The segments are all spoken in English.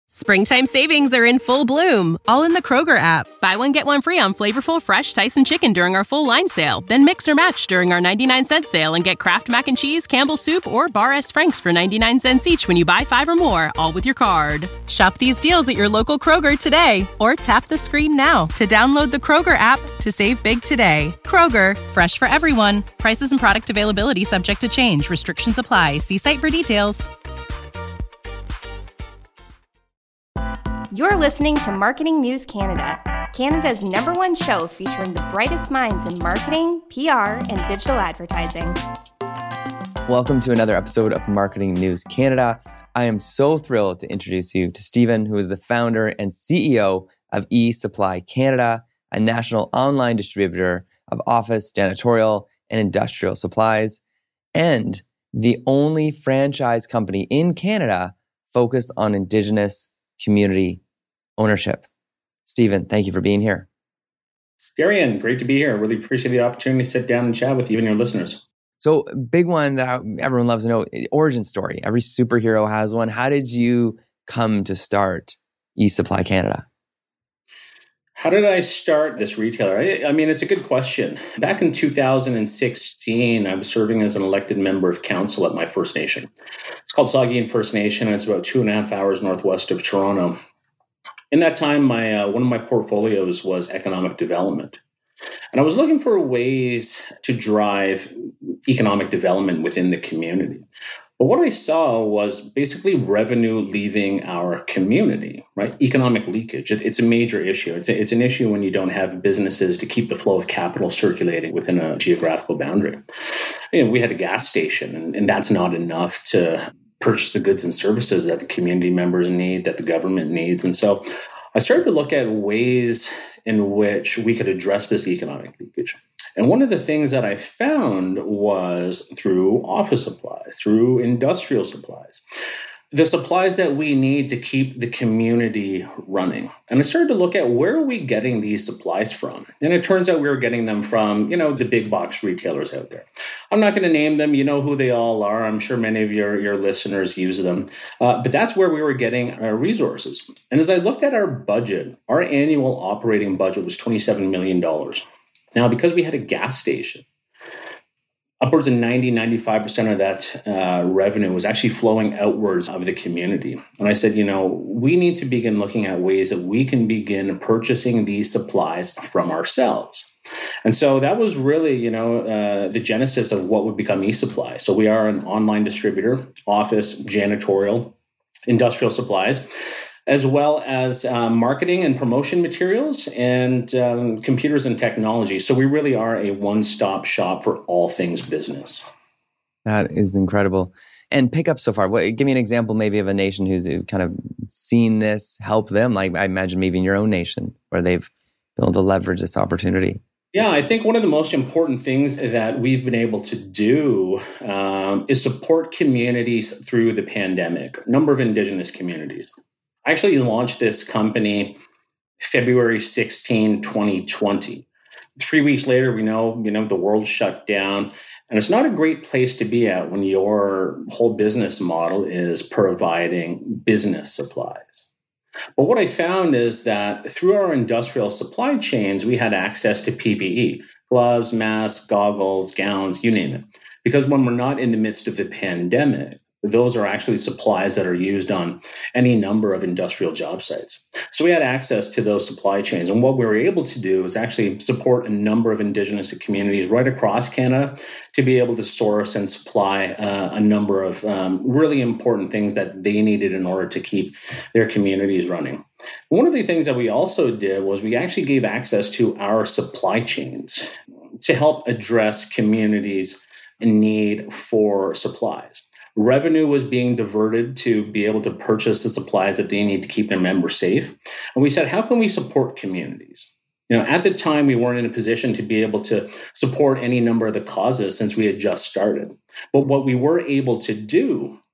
Springtime savings are in full bloom, all in the Kroger app. Buy one, get one free on flavorful, fresh Tyson chicken during our full line sale. Then mix or match during our 99-cent sale and get Kraft Mac and Cheese, Campbell's Soup, or Bar S. Frank's for 99 cents each when you buy 5 or more, all with your card. Shop these deals at your local Kroger today, or tap the screen now to download the Kroger app to save big today. Kroger, fresh for everyone. Prices and product availability subject to change. Restrictions apply. See site for details. You're listening to Marketing News Canada, Canada's #1 show featuring the brightest minds in marketing, PR, and digital advertising. Welcome to another episode of Marketing News Canada. I am so thrilled to introduce you to Stephen, who is the founder and CEO of eSupply Canada, a national online distributor of office, janitorial, and industrial supplies, and the only franchise company in Canada focused on Indigenous community ownership. Stephen, thank you for being here. Darian, great to be here. I really appreciate the opportunity to sit down and chat with you and your listeners. So, big one that everyone loves to know, origin story. Every superhero has one. How did you come to start eSupply Canada? How did I start this retailer? I mean, it's a good question. Back in 2016, I was serving as an elected member of council at my First Nation. It's called Saugeen First Nation, and it's about 2.5 hours northwest of Toronto. In that time, one of my portfolios was economic development. And I was looking for ways to drive economic development within the community. But what I saw was basically revenue leaving our community, right? Economic leakage. It's a major issue. It's an issue when you don't have businesses to keep the flow of capital circulating within a geographical boundary. We had a gas station, and that's not enough to purchase the goods and services that the community members need, that the government needs. And so I started to look at ways in which we could address this economic leakage. And one of the things that I found was through office supplies, through industrial supplies, the supplies that we need to keep the community running. And I started to look at where are we getting these supplies from? And it turns out we were getting them from, the big box retailers out there. I'm not going to name them. You know who they all are. I'm sure many of your listeners use them. But that's where we were getting our resources. And as I looked at our budget, our annual operating budget was $27 million. Now, because we had a gas station, upwards of 90-95% of that revenue was actually flowing outwards of the community. And I said, we need to begin looking at ways that we can begin purchasing these supplies from ourselves. And so that was really, the genesis of what would become eSupply. So we are an online distributor, office, janitorial, industrial supplies, as well as marketing and promotion materials and computers and technology. So we really are a one-stop shop for all things business. That is incredible. And pick up so far. Give me an example maybe of a nation who's kind of seen this help them. Like I imagine maybe in your own nation where they've been able to leverage this opportunity. Yeah, I think one of the most important things that we've been able to do is support communities through the pandemic, a number of Indigenous communities. I actually launched this company February 16, 2020. 3 weeks later, we know the world shut down. And it's not a great place to be at when your whole business model is providing business supplies. But what I found is that through our industrial supply chains, we had access to PPE, gloves, masks, goggles, gowns, you name it. Because when we're not in the midst of the pandemic, those are actually supplies that are used on any number of industrial job sites. So we had access to those supply chains. And what we were able to do is actually support a number of Indigenous communities right across Canada to be able to source and supply a number of really important things that they needed in order to keep their communities running. One of the things that we also did was we actually gave access to our supply chains to help address communities' need for supplies. Revenue was being diverted to be able to purchase the supplies that they need to keep their members safe. And we said, how can we support communities? At the time, we weren't in a position to be able to support any number of the causes since we had just started. But what we were able to do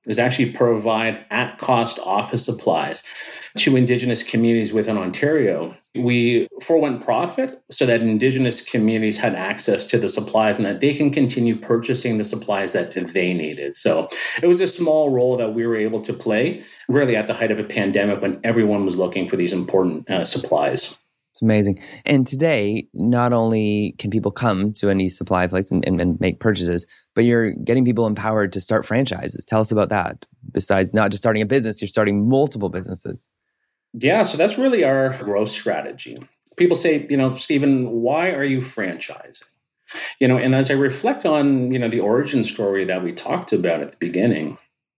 is actually provide at-cost office supplies to Indigenous communities within Ontario. We forewent profit so that Indigenous communities had access to the supplies and that they can continue purchasing the supplies that they needed. So it was a small role that we were able to play really at the height of a pandemic when everyone was looking for these important supplies. It's amazing. And today, not only can people come to an e-supply place and make purchases, but you're getting people empowered to start franchises. Tell us about that. Besides not just starting a business, you're starting multiple businesses. Yeah, so that's really our growth strategy. People say, Stephen, why are you franchising? And as I reflect on, the origin story that we talked about at the beginning,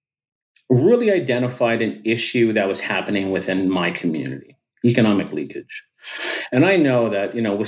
really identified an issue that was happening within my community, economic leakage. And I know that, with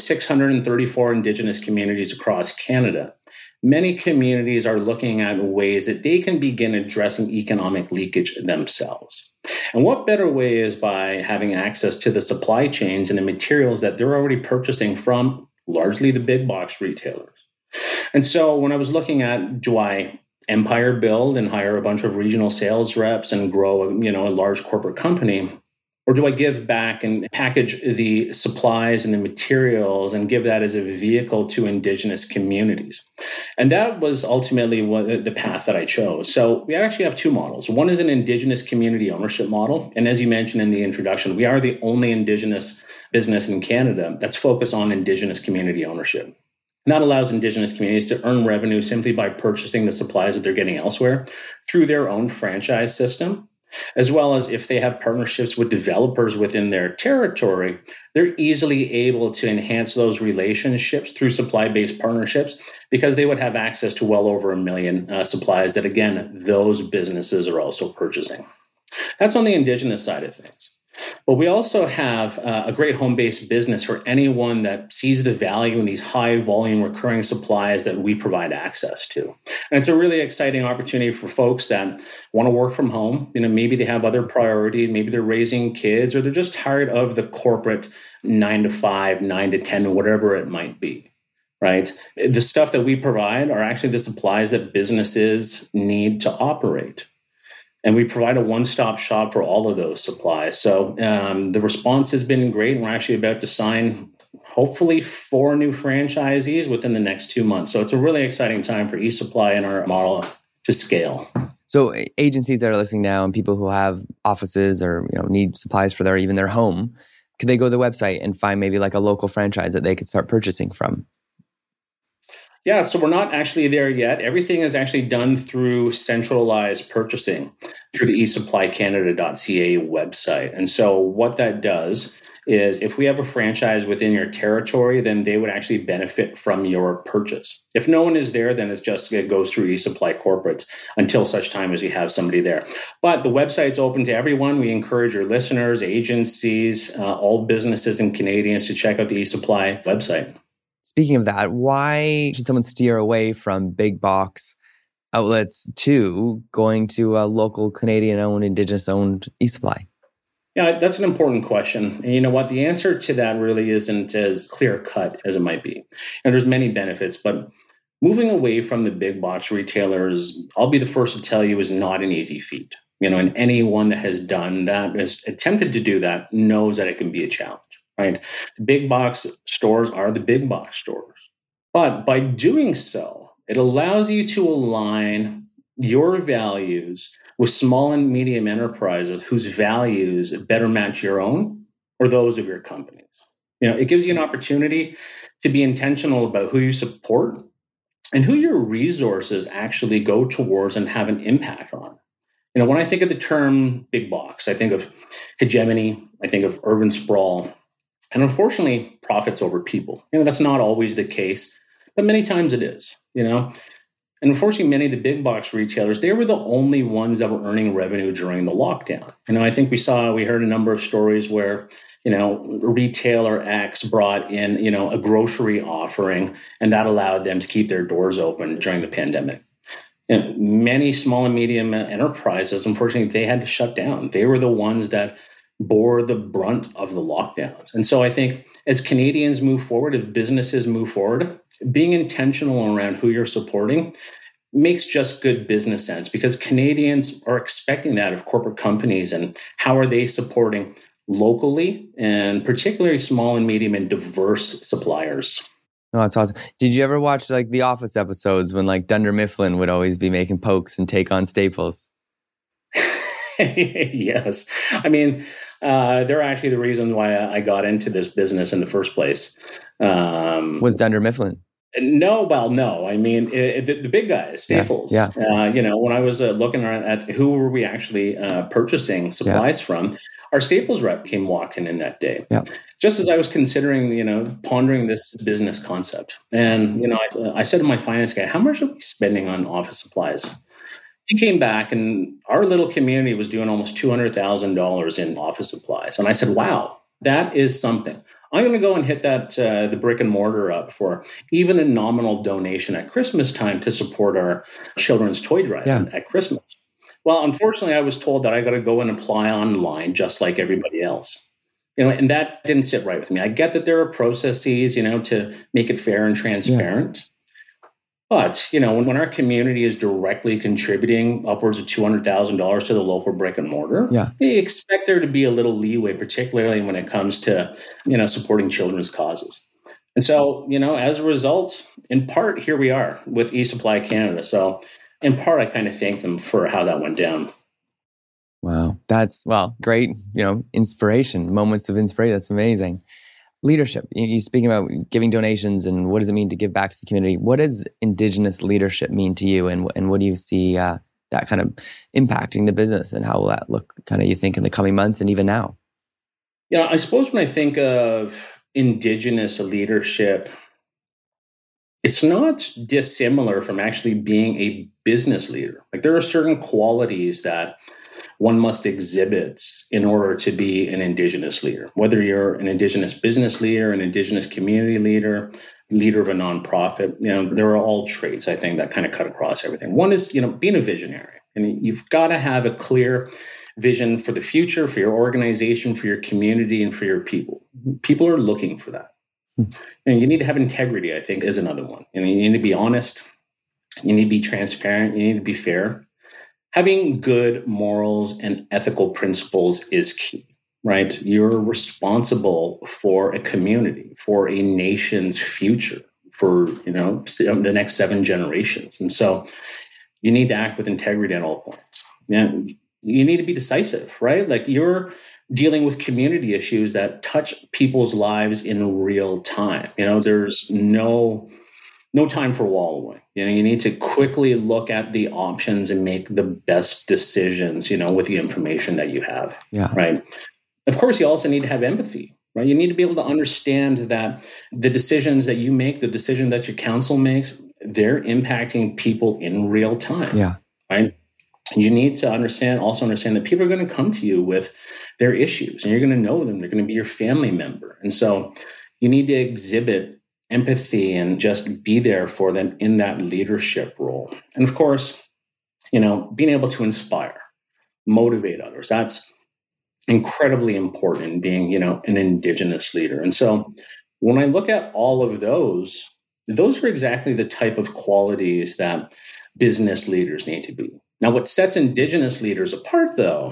634 Indigenous communities across Canada, many communities are looking at ways that they can begin addressing economic leakage themselves. And what better way is by having access to the supply chains and the materials that they're already purchasing from largely the big box retailers. And so when I was looking at, do I empire build and hire a bunch of regional sales reps and grow, a large corporate company? Or do I give back and package the supplies and the materials and give that as a vehicle to Indigenous communities? And that was ultimately the path that I chose. So we actually have two models. One is an Indigenous community ownership model. And as you mentioned in the introduction, we are the only Indigenous business in Canada that's focused on Indigenous community ownership. And that allows Indigenous communities to earn revenue simply by purchasing the supplies that they're getting elsewhere through their own franchise system. As well as if they have partnerships with developers within their territory, they're easily able to enhance those relationships through supply-based partnerships because they would have access to well over 1 million supplies that, again, those businesses are also purchasing. That's on the Indigenous side of things. But we also have a great home-based business for anyone that sees the value in these high-volume recurring supplies that we provide access to. And it's a really exciting opportunity for folks that want to work from home. Maybe they have other priorities. Maybe they're raising kids, or they're just tired of the corporate 9 to 5, 9 to 10, whatever it might be. Right? The stuff that we provide are actually the supplies that businesses need to operate. And we provide a one-stop shop for all of those supplies. So the response has been great. We're actually about to sign, hopefully, 4 new franchisees within the next 2 months. So it's a really exciting time for eSupply and our model to scale. So agencies that are listening now and people who have offices or need supplies for even their home, could they go to the website and find maybe like a local franchise that they could start purchasing from? Yeah, so we're not actually there yet. Everything is actually done through centralized purchasing through the esupplycanada.ca website. And so what that does is if we have a franchise within your territory, then they would actually benefit from your purchase. If no one is there, then it's just it goes through eSupply Corporate until such time as you have somebody there. But the website's open to everyone. We encourage your listeners, agencies, all businesses and Canadians to check out the eSupply website. Speaking of that, why should someone steer away from big box outlets to going to a local Canadian-owned, Indigenous-owned eSupply? Yeah, that's an important question. And you know what? The answer to that really isn't as clear-cut as it might be. And there's many benefits, but moving away from the big box retailers, I'll be the first to tell you, is not an easy feat. And anyone that has done that, has attempted to do that, knows that it can be a challenge. Right? The big box stores are the big box stores. But by doing so, it allows you to align your values with small and medium enterprises whose values better match your own or those of your companies. It gives you an opportunity to be intentional about who you support and who your resources actually go towards and have an impact on. When I think of the term big box, I think of hegemony, I think of urban sprawl, and unfortunately, profits over people. That's not always the case, but many times it is, And unfortunately, many of the big box retailers, they were the only ones that were earning revenue during the lockdown. I think we heard a number of stories where, retailer X brought in, a grocery offering, and that allowed them to keep their doors open during the pandemic. Many small and medium enterprises, unfortunately, they had to shut down. They were the ones that bore the brunt of the lockdowns. And so I think as Canadians move forward, as businesses move forward, being intentional around who you're supporting makes just good business sense because Canadians are expecting that of corporate companies. And how are they supporting locally and particularly small and medium and diverse suppliers? Oh, that's awesome. Did you ever watch like the Office episodes when like Dunder Mifflin would always be making pokes and take on Staples? Yes. I mean, they're actually the reason why I got into this business in the first place. Was Dunder Mifflin? No. I mean, the big guys, Staples. Yeah. When I was looking at who were we actually purchasing supplies from, our Staples rep came walking in that day. Yeah. Just as I was considering, pondering this business concept. And, I said to my finance guy, how much are we spending on office supplies? He came back and our little community was doing almost $200,000 in office supplies. And I said, wow, that is something. I'm going to go and hit that the brick and mortar up for even a nominal donation at Christmas time to support our children's toy drive at Christmas. Well, unfortunately, I was told that I got to go and apply online just like everybody else. And that didn't sit right with me. I get that there are processes, to make it fair and transparent. Yeah. But, when our community is directly contributing upwards of $200,000 to the local brick and mortar, they expect there to be a little leeway, particularly when it comes to, supporting children's causes. And so, as a result, in part, here we are with eSupply Canada. So in part, I kind of thank them for how that went down. Wow. That's, great, inspiration, moments of inspiration. That's amazing. Leadership. You're speaking about giving donations and what does it mean to give back to the community? What does Indigenous leadership mean to you? And what do you see that kind of impacting the business and how will that look kind of, you think, in the coming months and even now? I suppose when I think of Indigenous leadership, it's not dissimilar from actually being a business leader. Like there are certain qualities that one must exhibit in order to be an Indigenous leader. Whether you're an Indigenous business leader, an Indigenous community leader, leader of a nonprofit, there are all traits, I think, that kind of cut across everything. One is, being a visionary. And you've got to have a clear vision for the future, for your organization, for your community, and for your people. People are looking for that. And you need to have integrity, I think, is another one. You need to be honest. You need to be transparent. You need to be fair. Having good morals and ethical principles is key, right? You're responsible for a community, for a nation's future, for, the next 7 generations. And so you need to act with integrity at all points. You need to be decisive, right? Like you're dealing with community issues that touch people's lives in real time. There's no time for wallowing. You need to quickly look at the options and make the best decisions, with the information that you have. Yeah. Right. Of course, you also need to have empathy, right? You need to be able to understand that the decisions that you make, the decision that your council makes, they're impacting people in real time. Yeah. Right. You need to also understand that people are going to come to you with their issues and you're going to know them. They're going to be your family member. And so you need to exhibit empathy and just be there for them in that leadership role. And of course, being able to inspire, motivate others. That's incredibly important in being, an Indigenous leader. And so when I look at all of those are exactly the type of qualities that business leaders need to be. Now, what sets Indigenous leaders apart, though,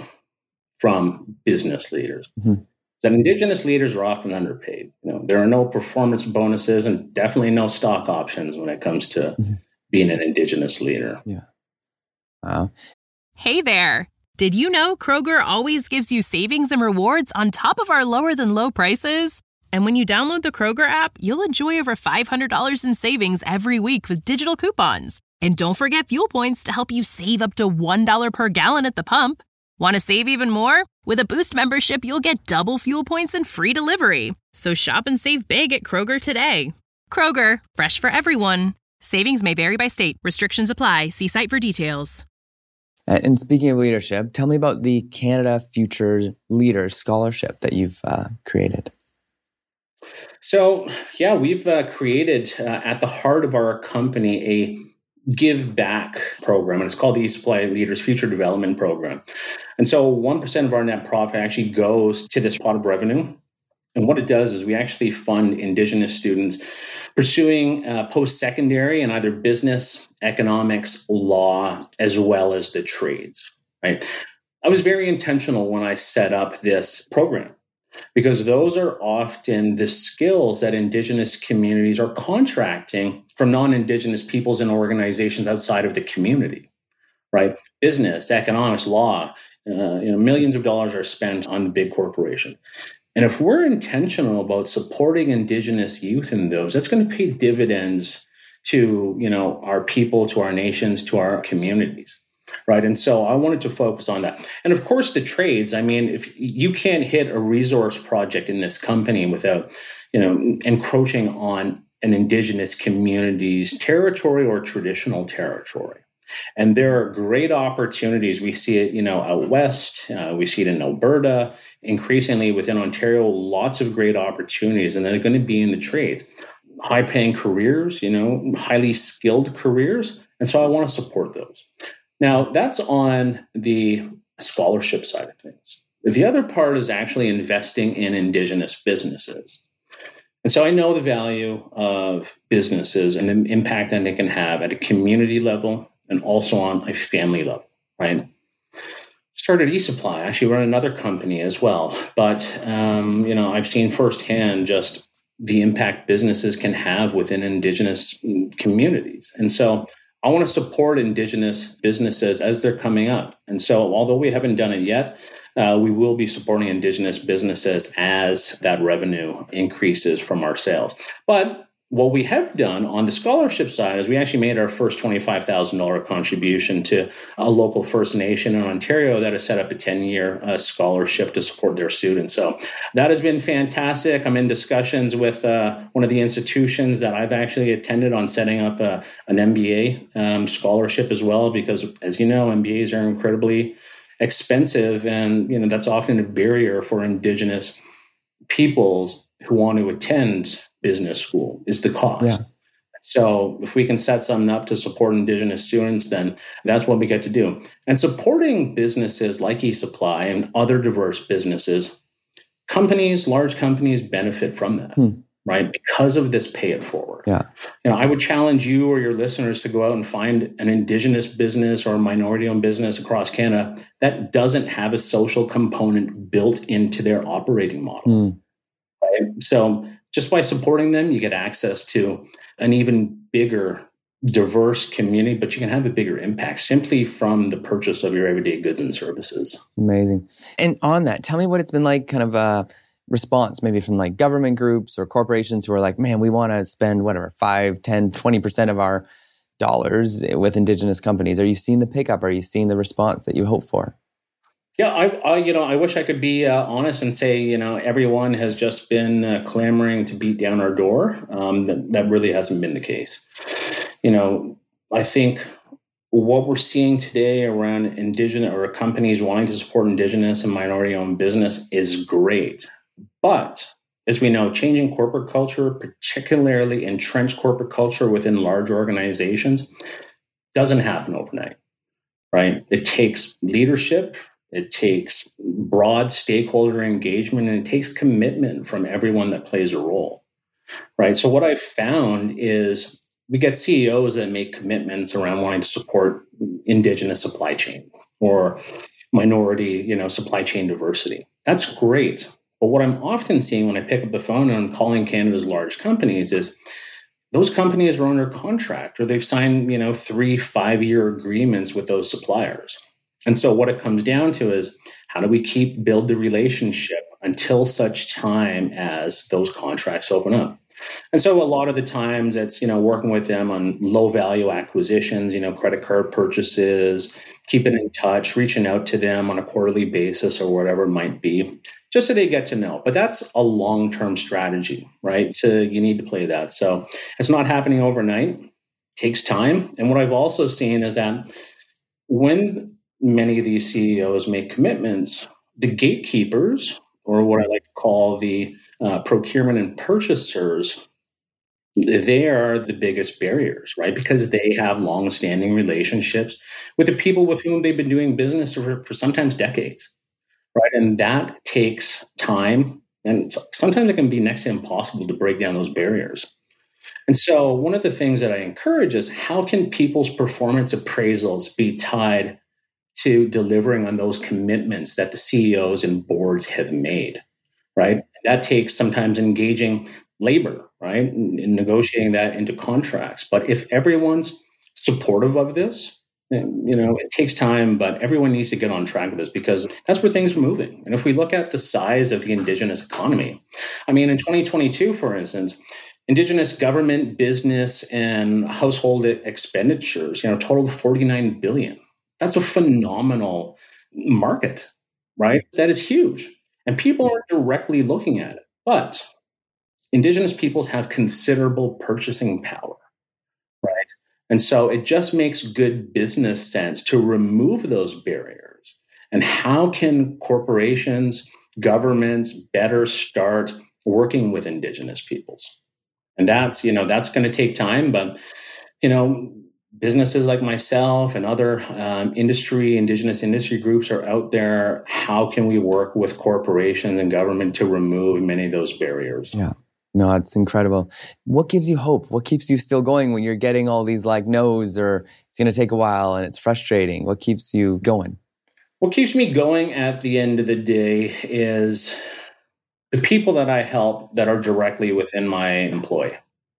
from business leaders, that Indigenous leaders are often underpaid. There are no performance bonuses and definitely no stock options when it comes to being an Indigenous leader. Yeah. Wow. Hey there. Did you know Kroger always gives you savings and rewards on top of our lower than low prices? And when you download the Kroger app, you'll enjoy over $500 in savings every week with digital coupons. And don't forget fuel points to help you save up to $1 per gallon at the pump. Want to save even more? With a Boost membership, you'll get double fuel points and free delivery. So shop and save big at Kroger today. Kroger, fresh for everyone. Savings may vary by state. Restrictions apply. See site for details. And speaking of leadership, tell me about the Canada Future Leaders Scholarship that you've created. So, we've created at the heart of our company a give back program, and it's called the eSupply Leaders Future Development Program. And so 1% of our net profit actually goes to this pot of revenue And what it does is we actually fund Indigenous students pursuing post-secondary in either business, economics, law, as well as the trades, right? I was very intentional when I set up this program because those are often the skills that Indigenous communities are contracting from non-Indigenous peoples and organizations outside of the community, right? Business, economics, law, millions of dollars are spent on the big corporation. And if we're intentional about supporting Indigenous youth in those, that's going to pay dividends to, our people, to our nations, to our communities, right? And so I wanted to focus on that. And of course, the trades, if you can't hit a resource project in this company without, encroaching on an Indigenous community's territory or traditional territory. And there are great opportunities. We see it, out west. We see it in Alberta, increasingly within Ontario, lots of great opportunities. And they're going to be in the trades, high-paying careers, highly skilled careers. And so I want to support those. Now, that's on the scholarship side of things. The other part is actually investing in Indigenous businesses. And so I know the value of businesses and the impact that they can have at a community level, and also on a family level, right? Started eSupply, actually run another company as well. But, I've seen firsthand just the impact businesses can have within Indigenous communities. And so I want to support Indigenous businesses as they're coming up. And so although we haven't done it yet, we will be supporting Indigenous businesses as that revenue increases from our sales. But what we have done on the scholarship side is we actually made our first $25,000 contribution to a local First Nation in Ontario that has set up a 10-year scholarship to support their students. So that has been fantastic. I'm in discussions with one of the institutions that I've actually attended on setting up an MBA scholarship as well, because as you know, MBAs are incredibly expensive, and that's often a barrier for Indigenous peoples who want to attend business school is the cost. Yeah. So if we can set something up to support Indigenous students, then that's what we get to do. And supporting businesses like eSupply and other diverse businesses, large companies benefit from that, right? Because of this pay it forward. Yeah. I would challenge you or your listeners to go out and find an Indigenous business or a minority-owned business across Canada that doesn't have a social component built into their operating model. Right? So just by supporting them, you get access to an even bigger, diverse community, but you can have a bigger impact simply from the purchase of your everyday goods and services. Amazing. And on that, tell me what it's been like, kind of a response maybe from like government groups or corporations who are like, man, we want to spend 5, 10, 20% of our dollars with Indigenous companies. Are you seeing the pickup? Are you seeing the response that you hope for? Yeah, I wish I could be honest and say, everyone has just been clamoring to beat down our door. That really hasn't been the case. I think what we're seeing today around Indigenous or companies wanting to support Indigenous and minority-owned business is great. But as we know, changing corporate culture, particularly entrenched corporate culture within large organizations, doesn't happen overnight, right? It takes leadership. It takes broad stakeholder engagement, and it takes commitment from everyone that plays a role, right? So what I've found is we get CEOs that make commitments around wanting to support Indigenous supply chain or minority, supply chain diversity. That's great. But what I'm often seeing when I pick up the phone and I'm calling Canada's large companies is those companies are under contract or they've signed, 3-5-year agreements with those suppliers. And so what it comes down to is how do we build the relationship until such time as those contracts open up? And so a lot of the times it's, working with them on low value acquisitions, credit card purchases, keeping in touch, reaching out to them on a quarterly basis or whatever it might be, just so they get to know. But that's a long-term strategy, right? So you need to play that. So it's not happening overnight. It takes time. And what I've also seen is that when many of these CEOs make commitments, the gatekeepers, or what I like to call the procurement and purchasers, they are the biggest barriers, right? Because they have long-standing relationships with the people with whom they've been doing business for sometimes decades, right? And that takes time, And sometimes it can be next to impossible to break down those barriers. And so one of the things that I encourage is, how can people's performance appraisals be tied to delivering on those commitments that the CEOs and boards have made, right? That takes sometimes engaging labor, right? And negotiating that into contracts. But if everyone's supportive of this, it takes time, but everyone needs to get on track with this, because that's where things are moving. And if we look at the size of the Indigenous economy, I mean, in 2022, for instance, Indigenous government, business, and household expenditures, totaled $49 billion. That's a phenomenal market, right? That is huge. And people aren't directly looking at it. But Indigenous peoples have considerable purchasing power, right? And so it just makes good business sense to remove those barriers. And how can corporations, governments better start working with Indigenous peoples? And that's going to take time, but, businesses like myself and other Indigenous industry groups are out there. How can we work with corporations and government to remove many of those barriers? Yeah. No, it's incredible. What gives you hope? What keeps you still going when you're getting all these no's, or it's going to take a while and it's frustrating? What keeps you going? What keeps me going at the end of the day is the people that I help that are directly within my employ.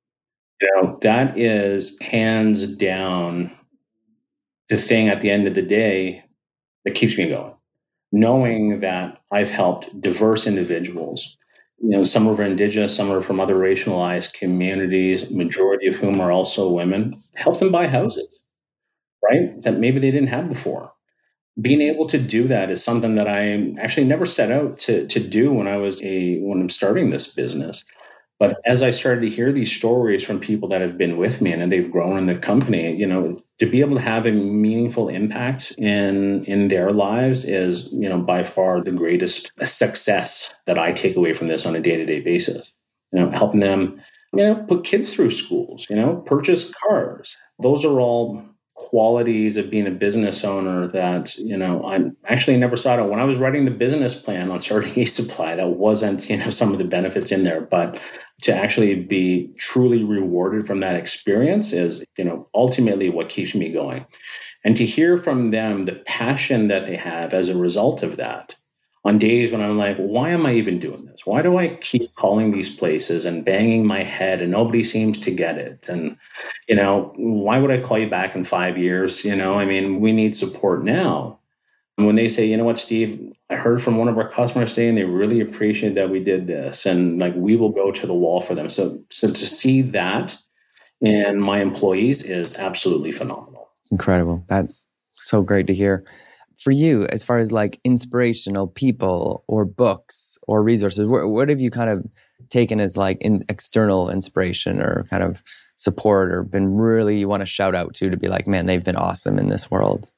That is hands down the thing at the end of the day that keeps me going. Knowing that I've helped diverse individuals, some are Indigenous, some are from other racialized communities, majority of whom are also women, help them buy houses, right? That maybe they didn't have before. Being able to do that is something that I actually never set out to do when I'm starting this business. But as I started to hear these stories from people that have been with me and they've grown in the company, to be able to have a meaningful impact in their lives is, by far the greatest success that I take away from this on a day-to-day basis. Helping them, put kids through schools, purchase cars. Those are all qualities of being a business owner that, I actually never saw it. When I was writing the business plan on starting eSupply, that wasn't, some of the benefits in there, but to actually be truly rewarded from that experience is, ultimately what keeps me going. And to hear from them the passion that they have as a result of that on days when I'm like, why am I even doing this? Why do I keep calling these places and banging my head and nobody seems to get it? And, why would I call you back in 5 years? We need support now. And when they say, you know what, Steve, I heard from one of our customers today and they really appreciate that we did this. And we will go to the wall for them. So to see that in my employees is absolutely phenomenal. Incredible. That's so great to hear. For you, as far as inspirational people or books or resources, what have you kind of taken as external inspiration or kind of support, or been really you want to shout out to be like, man, they've been awesome in this world?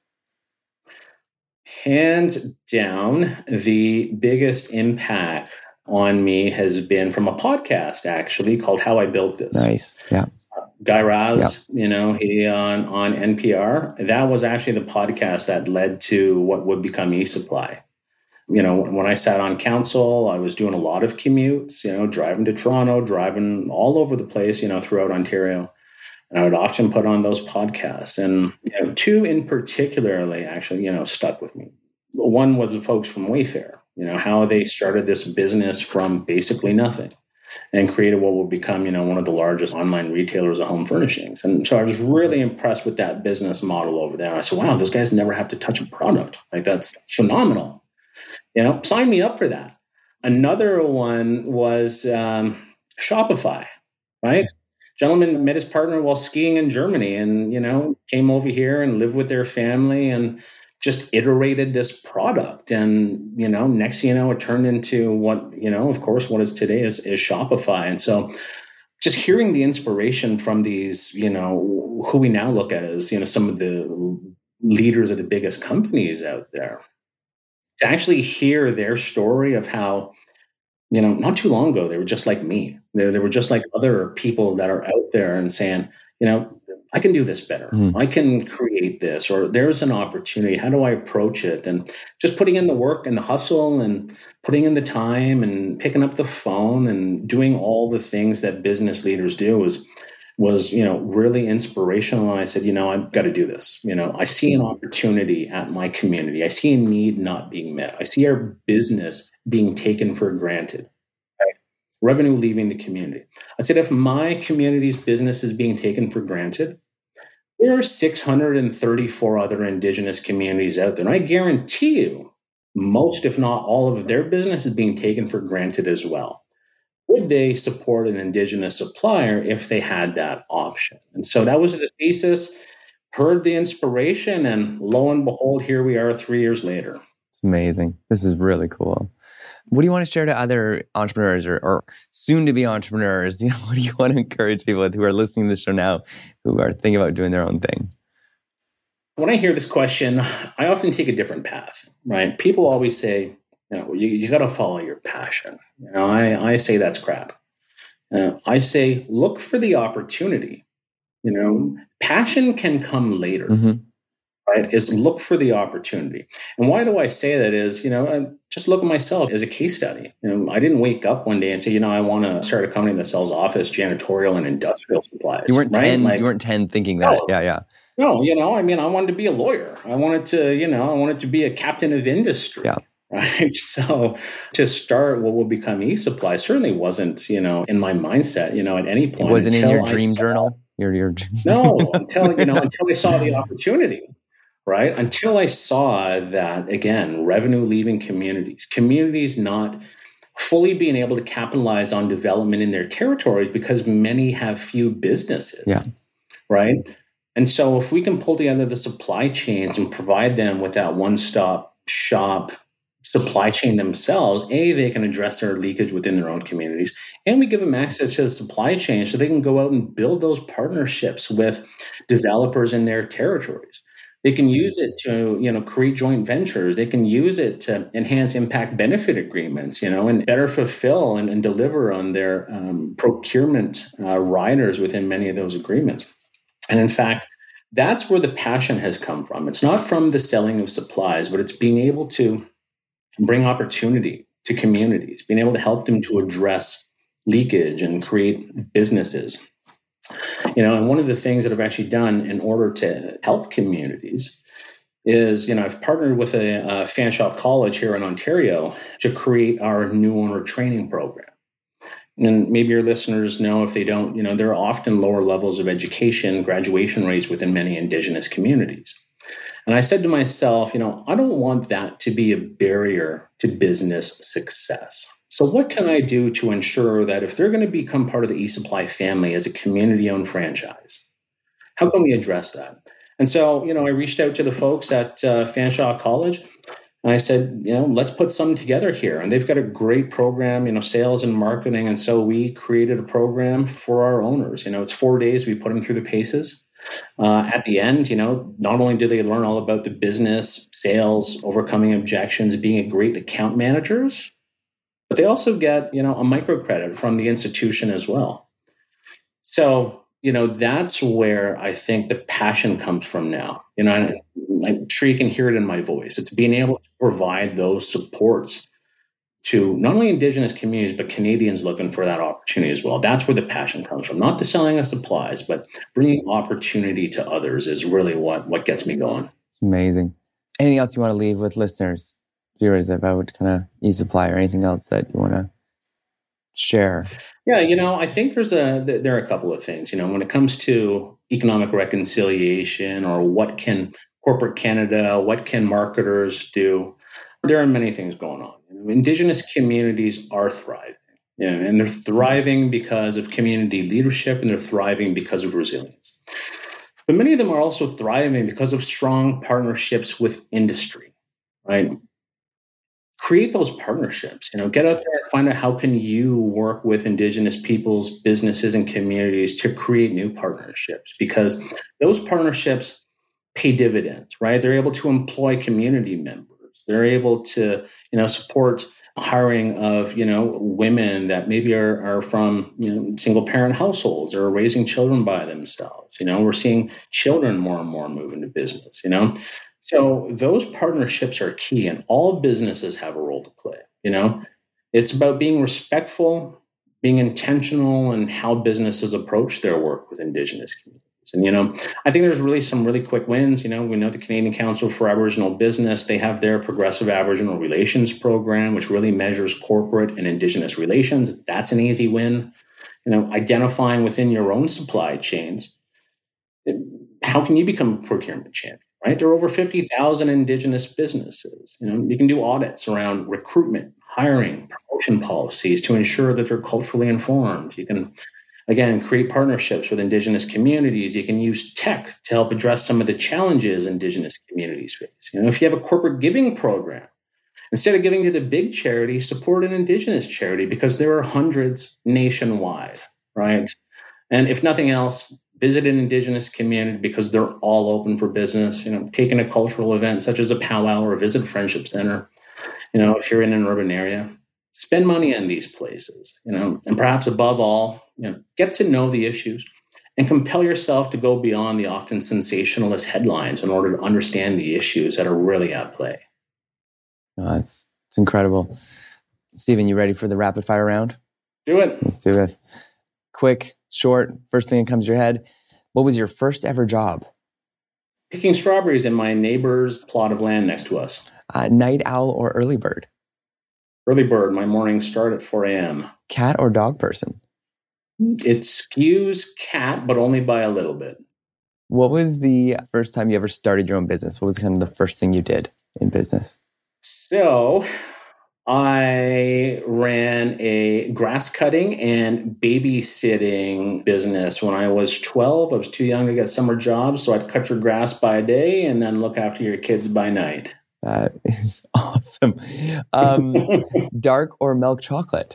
Hands down, the biggest impact on me has been from a podcast actually called How I Built This. Nice. Yeah. Guy Raz, he on NPR. That was actually the podcast that led to what would become eSupply. When I sat on council, I was doing a lot of commutes, driving to Toronto, driving all over the place, throughout Ontario. And I would often put on those podcasts. And two in particularly actually, stuck with me. One was the folks from Wayfair, how they started this business from basically nothing and created what would become, one of the largest online retailers of home furnishings. And so I was really impressed with that business model over there. I said, wow, those guys never have to touch a product. That's phenomenal. Sign me up for that. Another one was Shopify, right? Gentleman met his partner while skiing in Germany and, came over here and lived with their family and just iterated this product. And, next thing you know, it turned into what, of course, what is today is Shopify. And so just hearing the inspiration from these, who we now look at as, some of the leaders of the biggest companies out there, to actually hear their story of how, not too long ago, they were just like me. They were just like other people that are out there and saying, I can do this better. I can create this, or there's an opportunity. How do I approach it? And just putting in the work and the hustle and putting in the time and picking up the phone and doing all the things that business leaders do was really inspirational. And I said, I've got to do this. I see an opportunity at my community. I see a need not being met. I see our business being taken for granted. Revenue leaving the community. I said, if my community's business is being taken for granted, there are 634 other Indigenous communities out there. And I guarantee you, most, if not all of their business is being taken for granted as well. Would they support an Indigenous supplier if they had that option? And so that was the thesis, heard the inspiration, and lo and behold, here we are 3 years later. It's amazing. This is really cool. What do you want to share to other entrepreneurs or soon-to-be entrepreneurs? What do you want to encourage people who are listening to the show now who are thinking about doing their own thing? When I hear this question, I often take a different path, right? People always say, you got to follow your passion. I say that's crap. I say, look for the opportunity. Passion can come later. Right, is look for the opportunity. And why do I say that is, just look at myself as a case study. I didn't wake up one day and say, I want to start a company that sells office, janitorial, and industrial supplies. You weren't 10. You weren't 10 thinking that. No, yeah. No, I wanted to be a lawyer. I wanted to be a captain of industry. Yeah. Right. So to start what will become eSupply certainly wasn't, in my mindset, at any point. It wasn't in your dream journal. No, until I saw the opportunity. Right? Until I saw that, again, revenue leaving communities not fully being able to capitalize on development in their territories because many have few businesses. Yeah. Right? And so if we can pull together the supply chains and provide them with that one-stop shop supply chain themselves, they can address their leakage within their own communities. And we give them access to the supply chain so they can go out and build those partnerships with developers in their territories. They can use it to, create joint ventures. They can use it to enhance impact benefit agreements, and better fulfill and deliver on their procurement riders within many of those agreements. And in fact, that's where the passion has come from. It's not from the selling of supplies, but it's being able to bring opportunity to communities, being able to help them to address leakage and create businesses. And one of the things that I've actually done in order to help communities is, I've partnered with a Fanshawe College here in Ontario to create our new owner training program. And maybe your listeners know, if they don't, there are often lower levels of education, graduation rates within many Indigenous communities. And I said to myself, I don't want that to be a barrier to business success. So what can I do to ensure that if they're going to become part of the eSupply family as a community-owned franchise, how can we address that? And so, I reached out to the folks at Fanshawe College, and I said, let's put something together here. And they've got a great program, sales and marketing. And so we created a program for our owners. It's 4 days. We put them through the paces. At the end, not only do they learn all about the business, sales, overcoming objections, being great account managers, but they also get, a microcredit from the institution as well. So, that's where I think the passion comes from now. I'm sure you can hear it in my voice. It's being able to provide those supports to not only Indigenous communities, but Canadians looking for that opportunity as well. That's where the passion comes from. Not the selling of supplies, but bringing opportunity to others is really what gets me going. It's amazing. Anything else you want to leave with listeners, viewers, about kind of eSupply or anything else that you want to share? Yeah, I think there are a couple of things. When it comes to economic reconciliation, or what can corporate Canada, what can marketers do, there are many things going on. Indigenous communities are thriving, and they're thriving because of community leadership, and they're thriving because of resilience. But many of them are also thriving because of strong partnerships with industry, right? Create those partnerships, get out there and find out how can you work with Indigenous peoples, businesses, and communities to create new partnerships, because those partnerships pay dividends, right? They're able to employ community members. They're able to, support hiring of, women that maybe are from, single parent households or raising children by themselves. We're seeing children more and more move into business, So those partnerships are key, and all businesses have a role to play. It's about being respectful, being intentional in how businesses approach their work with Indigenous communities. And, I think there's really some really quick wins. We know the Canadian Council for Aboriginal Business, they have their Progressive Aboriginal Relations program, which really measures corporate and Indigenous relations. That's an easy win. Identifying within your own supply chains, how can you become a procurement champion, right? There are over 50,000 Indigenous businesses. You can do audits around recruitment, hiring, promotion policies to ensure that they're culturally informed. You can, again, create partnerships with Indigenous communities. You can use tech to help address some of the challenges Indigenous communities face. If you have a corporate giving program, instead of giving to the big charity, support an Indigenous charity, because there are hundreds nationwide, right? And if nothing else, visit an Indigenous community because they're all open for business. Take in a cultural event such as a powwow or visit a friendship center. If you're in an urban area, spend money in these places, and perhaps above all, get to know the issues and compel yourself to go beyond the often sensationalist headlines in order to understand the issues that are really at play. Oh, it's incredible. Stephen, you ready for the rapid fire round? Do it. Let's do this. Quick, short, first thing that comes to your head. What was your first ever job? Picking strawberries in my neighbor's plot of land next to us. Night owl or early bird? Early bird. My mornings start at 4 a.m. Cat or dog person? It skews cat, but only by a little bit. What was the first time you ever started your own business? What was kind of the first thing you did in business? So I ran a grass cutting and babysitting business when I was 12. I was too young to get summer jobs, so I'd cut your grass by day and then look after your kids by night. That is awesome. Dark or milk chocolate?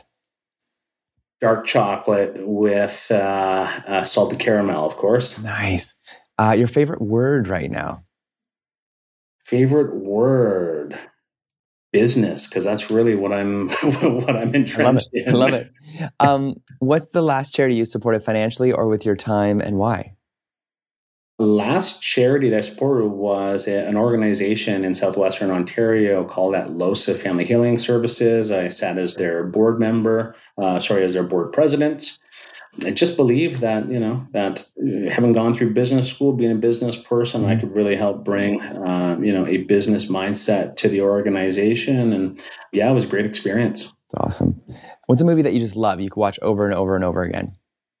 Dark chocolate with salted caramel, of course. Nice. Your favorite word right now? Favorite word? Business, because that's really what I'm entrenched in. I love it. What's the last charity you supported financially or with your time, and why? The last charity that I supported was an organization in southwestern Ontario called Atlosa Family Healing Services. I sat as their board member, as their board president. I just believe that, that having gone through business school, being a business person, I could really help bring, a business mindset to the organization. And yeah, it was a great experience. It's awesome. What's a movie that you just love? You could watch over and over and over again.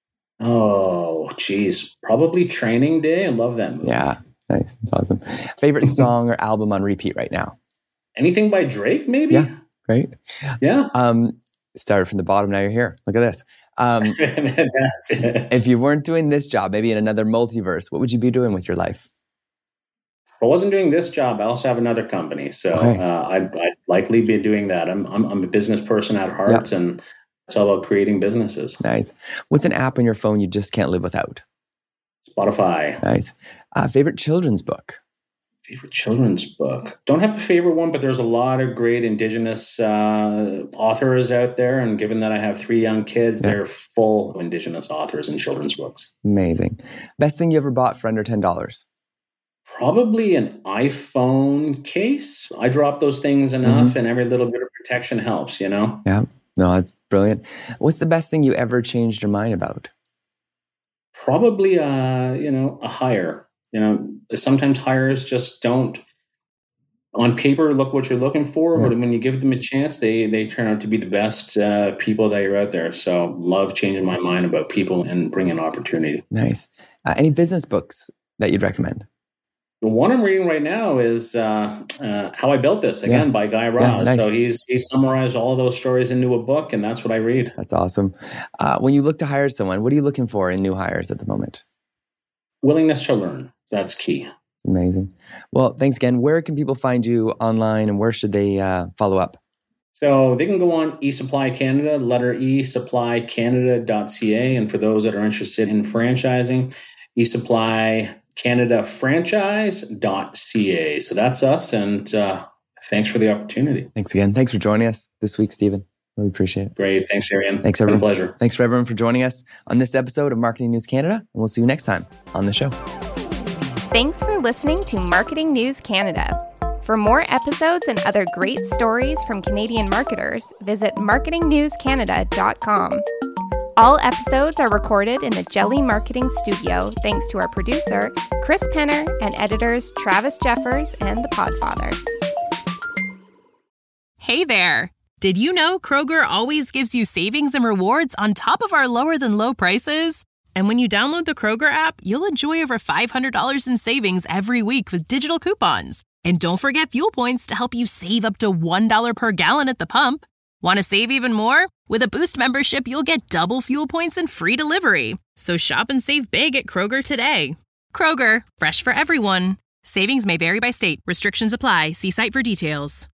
Oh, geez. Probably Training Day. I love that movie. Yeah. Nice. That's awesome. Favorite song or album on repeat right now? Anything by Drake, maybe? Yeah. Great. Yeah. Started from the bottom. Now you're here. Look at this. That's it. If you weren't doing this job, maybe in another multiverse, what would you be doing with your life? If I wasn't doing this job, I also have another company. So Okay. I'd likely be doing that. I'm a business person at heart, and it's all about creating businesses. Nice. What's an app on your phone you just can't live without? Spotify. Nice. Favorite children's book? Favorite children's book. Don't have a favorite one, but there's a lot of great Indigenous authors out there. And given that I have 3 young kids, they're full of Indigenous authors and children's books. Amazing. Best thing you ever bought for under $10? Probably an iPhone case. I drop those things enough, and every little bit of protection helps, Yeah. No, that's brilliant. What's the best thing you ever changed your mind about? Probably, a hire. Sometimes hires just don't, on paper, look what you're looking for, but when you give them a chance, they turn out to be the best people that you're out there. So love changing my mind about people and bringing opportunity. Nice. Any business books that you'd recommend? The one I'm reading right now is How I Built This, again, by Guy Raz. Yeah, nice. So he's summarized all of those stories into a book, and that's what I read. That's awesome. When you look to hire someone, what are you looking for in new hires at the moment? Willingness to learn. That's key. It's amazing. Well, thanks again. Where can people find you online, and where should they follow up? So they can go on eSupply Canada, letter E, supplycanada.ca. And for those that are interested in franchising, eSupply Canada franchise.ca. So that's us. And Thanks for the opportunity. Thanks again. Thanks for joining us this week, Stephen. Really appreciate it. Great. Thanks, Ariane. Thanks, everyone. It's been a pleasure. Thanks for everyone for joining us on this episode of Marketing News Canada. And we'll see you next time on the show. Thanks for listening to Marketing News Canada. For more episodes and other great stories from Canadian marketers, visit marketingnewscanada.com. All episodes are recorded in the Jelly Marketing Studio thanks to our producer, Chris Penner, and editors Travis Jeffers and The Podfather. Hey there! Did you know Kroger always gives you savings and rewards on top of our lower than low prices? And when you download the Kroger app, you'll enjoy over $500 in savings every week with digital coupons. And don't forget fuel points to help you save up to $1 per gallon at the pump. Want to save even more? With a Boost membership, you'll get double fuel points and free delivery. So shop and save big at Kroger today. Kroger, fresh for everyone. Savings may vary by state. Restrictions apply. See site for details.